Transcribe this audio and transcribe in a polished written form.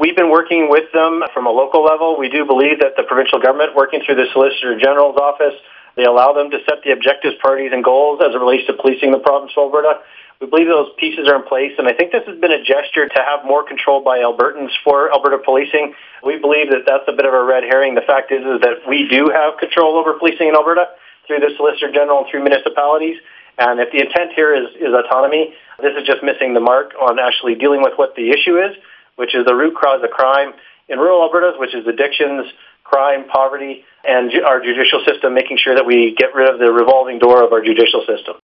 We've been working with them from a local level. We do believe that the provincial government, working through the Solicitor General's office, they allow them to set the objectives, priorities, and goals as it relates to policing the province of Alberta. We believe those pieces are in place, and I think this has been a gesture to have more control by Albertans for Alberta policing. We believe that that's a bit of a red herring. The fact is that we do have control over policing in Alberta through the Solicitor General and through municipalities, and if the intent here is autonomy, this is just missing the mark on actually dealing with what the issue is, which is the root cause of crime in rural Alberta, which is addictions, crime, poverty, and our judicial system, making sure that we get rid of the revolving door of our judicial system.